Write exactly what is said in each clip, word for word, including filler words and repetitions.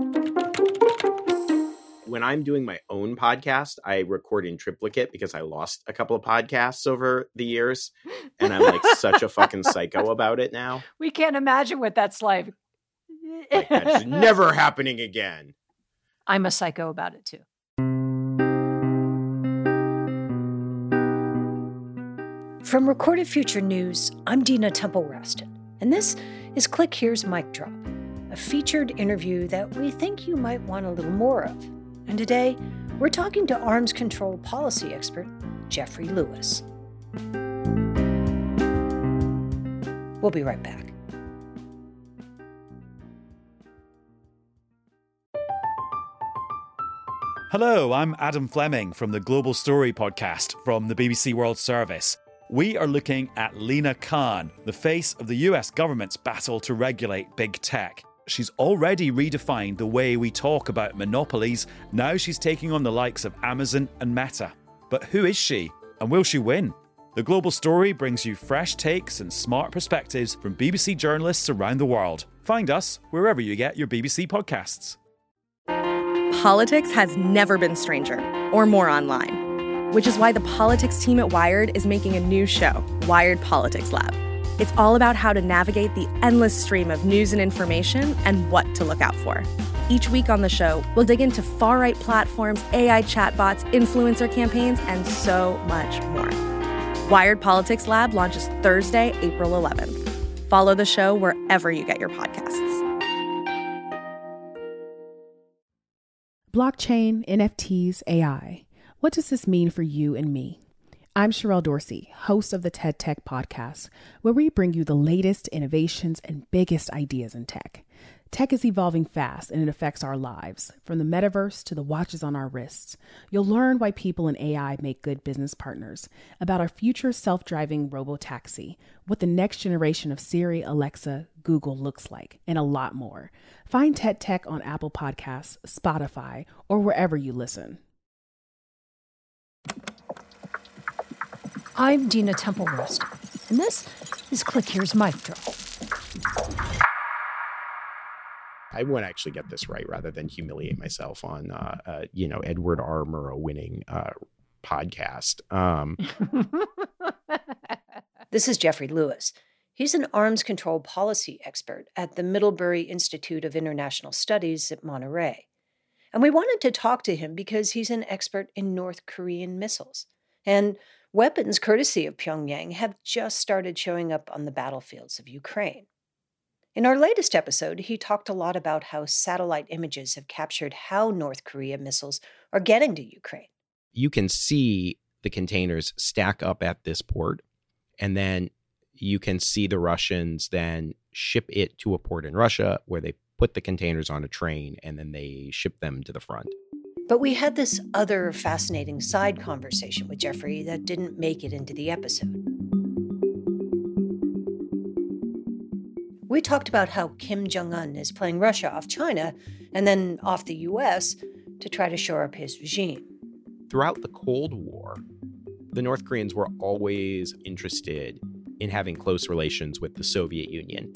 When I'm doing my own podcast, I record in triplicate because I lost a couple of podcasts over the years. And I'm like such a fucking psycho about it now. We can't imagine what that's like. Like, that's never happening again. I'm a psycho about it too. From Recorded Future News, I'm Dina Temple-Raston, and this is Click Here's Mic Drop, a featured interview that we think you might want a little more of. And today, we're talking to arms control policy expert Jeffrey Lewis. We'll be right back. Hello, I'm Adam Fleming from the Global Story podcast from the B B C World Service. We are looking at Lina Khan, the face of the U S government's battle to regulate big tech. She's already redefined the way we talk about monopolies. Now she's taking on the likes of Amazon and Meta. But who is she? And will she win? The Global Story brings you fresh takes and smart perspectives from B B C journalists around the world. Find us wherever you get your B B C podcasts. Politics has never been stranger or more online, which is why the politics team at Wired is making a new show, Wired Politics Lab. It's all about how to navigate the endless stream of news and information and what to look out for. Each week on the show, we'll dig into far-right platforms, A I chatbots, influencer campaigns, and so much more. Wired Politics Lab launches Thursday, April eleventh. Follow the show wherever you get your podcasts. Blockchain, N F Ts, A I. What does this mean for you and me? I'm Sherelle Dorsey, host of the TED Tech Podcast, where we bring you the latest innovations and biggest ideas in tech. Tech is evolving fast and it affects our lives, from the metaverse to the watches on our wrists. You'll learn why people in A I make good business partners, about our future self-driving robo-taxi, what the next generation of Siri, Alexa, Google looks like, and a lot more. Find TED Tech on Apple Podcasts, Spotify, or wherever you listen. I'm Dina Temple-Raston, and this is Click Here's Mic Drop. I want to actually get this right rather than humiliate myself on, uh, uh, you know, Edward R. Murrow winning uh, podcast. Um, This is Jeffrey Lewis. He's an arms control policy expert at the Middlebury Institute of International Studies at Monterey. And we wanted to talk to him because he's an expert in North Korean missiles. And weapons courtesy of Pyongyang have just started showing up on the battlefields of Ukraine. In our latest episode, he talked a lot about how satellite images have captured how North Korea missiles are getting to Ukraine. You can see the containers stack up at this port, and then you can see the Russians then ship it to a port in Russia where they put the containers on a train and then they ship them to the front. But we had this other fascinating side conversation with Jeffrey that didn't make it into the episode. We talked about how Kim Jong-un is playing Russia off China and then off the U S to try to shore up his regime. Throughout the Cold War, the North Koreans were always interested in having close relations with the Soviet Union.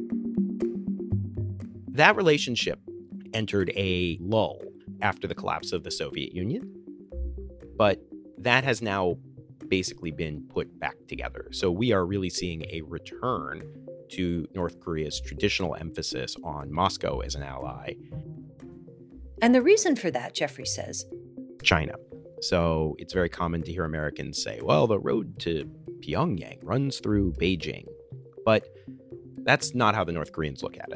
That relationship entered a lull after the collapse of the Soviet Union, but that has now basically been put back together. So we are really seeing a return to North Korea's traditional emphasis on Moscow as an ally. And the reason for that, Jeffrey says, China. So it's very common to hear Americans say, well, the road to Pyongyang runs through Beijing. But that's not how the North Koreans look at it.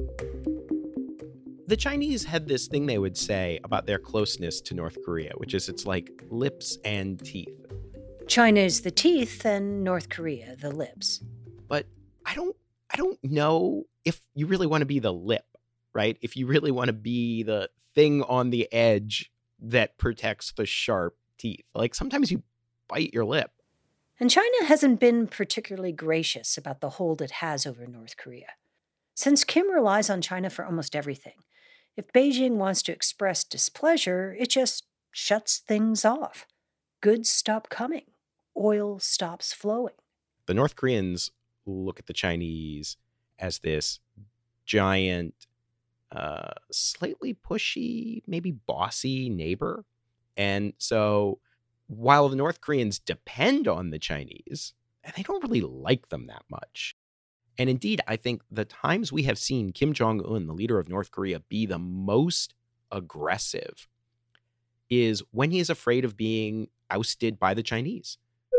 The Chinese had this thing they would say about their closeness to North Korea, which is it's like lips and teeth. China is the teeth and North Korea the lips. But I don't I don't know if you really want to be the lip, right? If you really want to be the thing on the edge that protects the sharp teeth. Like sometimes you bite your lip. And China hasn't been particularly gracious about the hold it has over North Korea. Since Kim relies on China for almost everything, if Beijing wants to express displeasure, it just shuts things off. Goods stop coming. Oil stops flowing. The North Koreans look at the Chinese as this giant uh, slightly pushy, maybe bossy neighbor. And so while the North Koreans depend on the Chinese, they don't really like them that much. And indeed, I think the times we have seen Kim Jong-un, the leader of North Korea, be the most aggressive is when he is afraid of being ousted by the Chinese.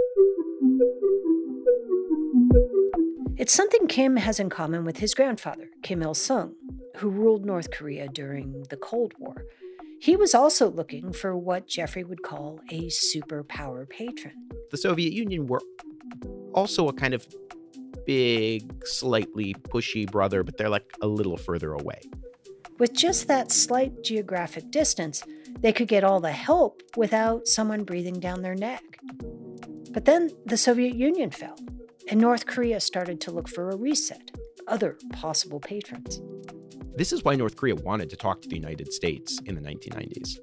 It's something Kim has in common with his grandfather, Kim Il-sung, who ruled North Korea during the Cold War. He was also looking for what Jeffrey would call a superpower patron. The Soviet Union were also a kind of big, slightly pushy brother, but they're like a little further away. With just that slight geographic distance, they could get all the help without someone breathing down their neck. But then the Soviet Union fell, and North Korea started to look for a reset, other possible patrons. This is why North Korea wanted to talk to the United States in the nineteen nineties.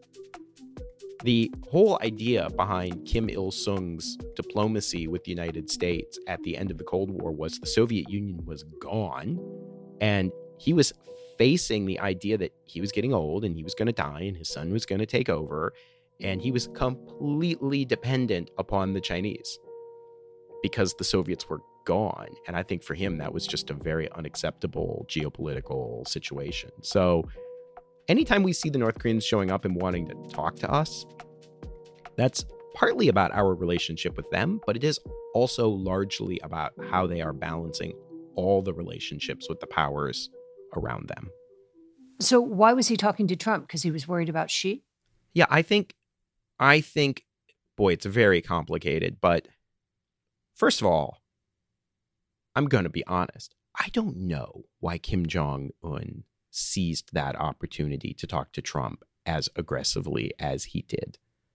The whole idea behind Kim Il-sung's diplomacy with the United States at the end of the Cold War was the Soviet Union was gone, and he was facing the idea that he was getting old and he was going to die and his son was going to take over, and he was completely dependent upon the Chinese because the Soviets were gone. And I think for him, that was just a very unacceptable geopolitical situation. So anytime we see the North Koreans showing up and wanting to talk to us, that's partly about our relationship with them, but it is also largely about how they are balancing all the relationships with the powers around them. So why was he talking to Trump? Because he was worried about Xi? Yeah, I think, I think, boy, it's very complicated. But first of all, I'm going to be honest. I don't know why Kim Jong-un seized that opportunity to talk to Trump as aggressively as he did.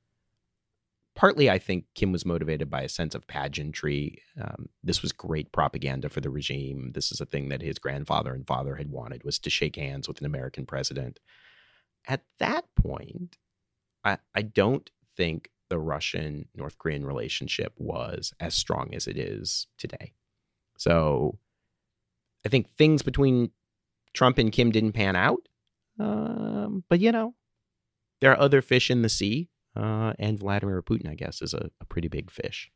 Partly, I think Kim was motivated by a sense of pageantry. Um, this was great propaganda for the regime. This is a thing that his grandfather and father had wanted, was to shake hands with an American president. At that point, I, I don't think the Russian-North Korean relationship was as strong as it is today. So I think things between Trump and Kim didn't pan out. Um, but, you know, there are other fish in the sea. Uh, and Vladimir Putin, I guess, is a, a pretty big fish.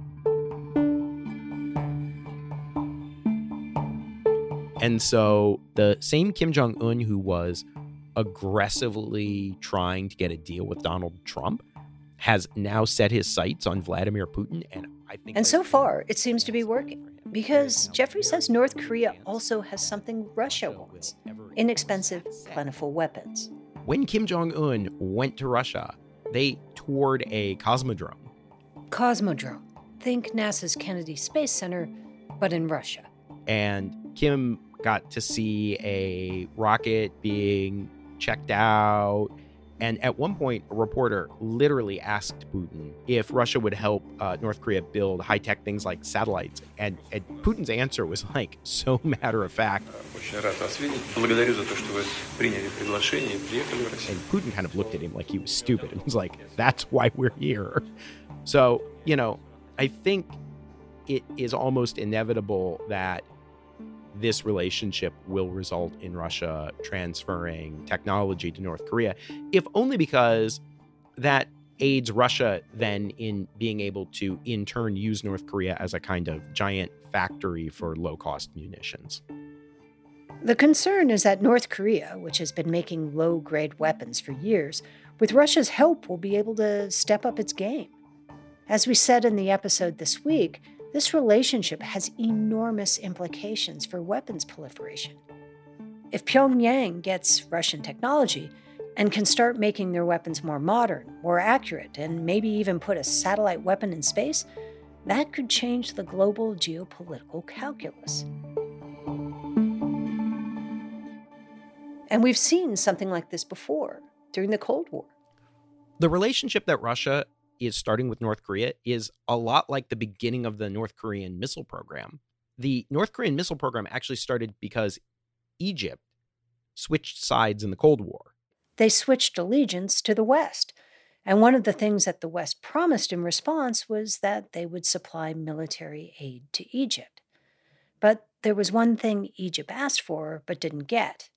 And so the same Kim Jong-un who was aggressively trying to get a deal with Donald Trump has now set his sights on Vladimir Putin. And I think, and so far, it seems to be working. Because Jeffrey says North Korea also has something Russia wants: inexpensive, plentiful weapons. When Kim Jong-un went to Russia, they toured a Cosmodrome. Cosmodrome. Think NASA's Kennedy Space Center, but in Russia. And Kim got to see a rocket being checked out. And at one point, a reporter literally asked Putin if Russia would help uh, North Korea build high-tech things like satellites. And, and Putin's answer was like so matter of fact. And Putin kind of looked at him like he was stupid and was like, that's why we're here. So, you know, I think it is almost inevitable that this relationship will result in Russia transferring technology to North Korea, if only because that aids Russia then in being able to, in turn, use North Korea as a kind of giant factory for low-cost munitions. The concern is that North Korea, which has been making low-grade weapons for years, with Russia's help will be able to step up its game. As we said in the episode this week, this relationship has enormous implications for weapons proliferation. If Pyongyang gets Russian technology and can start making their weapons more modern, more accurate, and maybe even put a satellite weapon in space, that could change the global geopolitical calculus. And we've seen something like this before, during the Cold War. The relationship that Russia is starting with North Korea is a lot like the beginning of the North Korean missile program. The North Korean missile program actually started because Egypt switched sides in the Cold War. They switched allegiance to the West. And one of the things that the West promised in response was that they would supply military aid to Egypt. But there was one thing Egypt asked for but didn't get: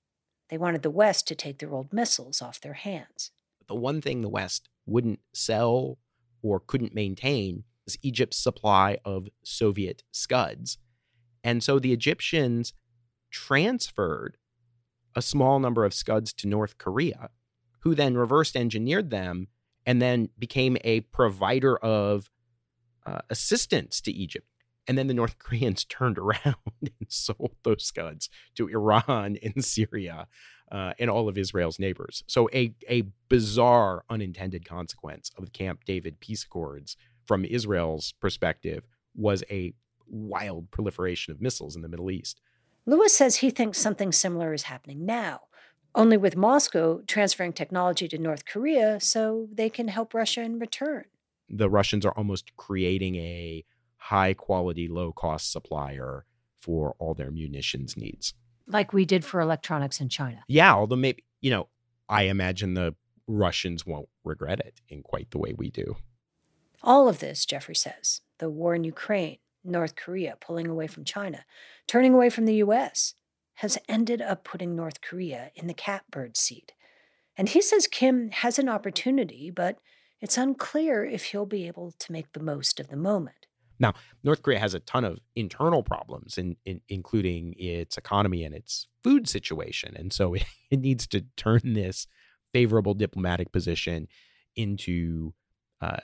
They wanted the West to take their old missiles off their hands. The one thing the West wouldn't sell or couldn't maintain is Egypt's supply of Soviet Scuds. And so the Egyptians transferred a small number of Scuds to North Korea, who then reverse engineered them and then became a provider of uh, assistance to Egypt. And then the North Koreans turned around and sold those Scuds to Iran and Syria uh, and all of Israel's neighbors. So a, a bizarre unintended consequence of the Camp David peace accords from Israel's perspective was a wild proliferation of missiles in the Middle East. Lewis says he thinks something similar is happening now, only with Moscow transferring technology to North Korea so they can help Russia in return. The Russians are almost creating a high-quality, low-cost supplier for all their munitions needs. Like we did for electronics in China. Yeah, although maybe, you know, I imagine the Russians won't regret it in quite the way we do. All of this, Jeffrey says, the war in Ukraine, North Korea pulling away from China, turning away from the U S, has ended up putting North Korea in the catbird seat. And he says Kim has an opportunity, but it's unclear if he'll be able to make the most of the moment. Now, North Korea has a ton of internal problems, in, in, including its economy and its food situation. And so it, it needs to turn this favorable diplomatic position into uh,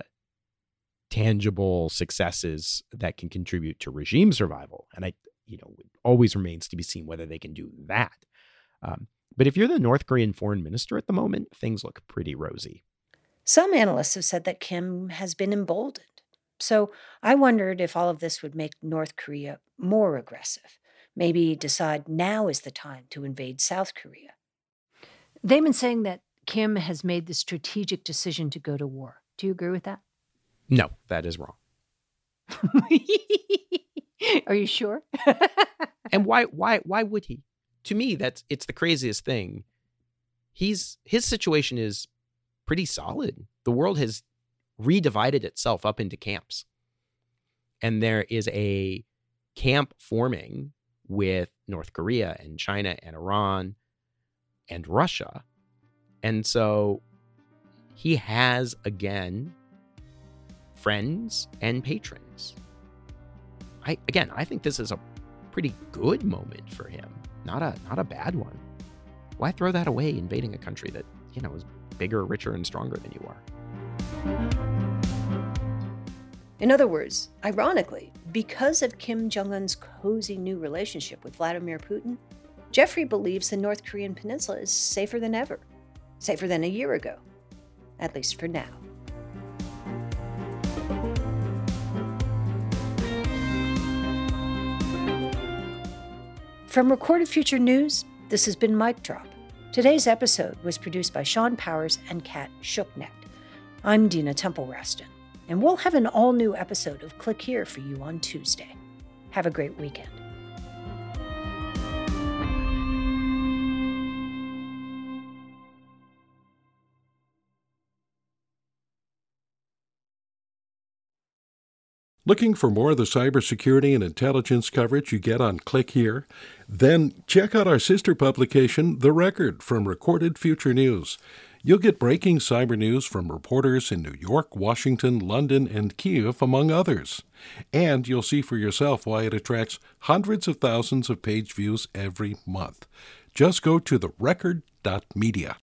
tangible successes that can contribute to regime survival. And I, you know, it always remains to be seen whether they can do that. Um, but if you're the North Korean foreign minister at the moment, things look pretty rosy. Some analysts have said that Kim has been emboldened. So I wondered if all of this would make North Korea more aggressive, maybe decide now is the time to invade South Korea. They've been saying that Kim has made the strategic decision to go to war. Do you agree with that? No, that is wrong. Are you sure? And why why why would he? To me, that's it's the craziest thing. He's his situation is pretty solid. The world has redivided itself up into camps. And there is a camp forming with North Korea and China and Iran and Russia. And so he has, again, friends and patrons. I again, I think this is a pretty good moment for him. Not a not a bad one. Why throw that away invading a country that, you know, is bigger, richer, and stronger than you are? In other words, ironically, because of Kim Jong-un's cozy new relationship with Vladimir Putin, Jeffrey believes the North Korean peninsula is safer than ever, safer than a year ago, at least for now. From Recorded Future News, this has been Mic Drop. Today's episode was produced by Sean Powers and Kat Schucknecht. I'm Dina Temple-Raston, and we'll have an all-new episode of Click Here for you on Tuesday. Have a great weekend. Looking for more of the cybersecurity and intelligence coverage you get on Click Here? Then check out our sister publication, The Record, from Recorded Future News. You'll get breaking cyber news from reporters in New York, Washington, London, and Kyiv, among others. And you'll see for yourself why it attracts hundreds of thousands of page views every month. Just go to the record dot media.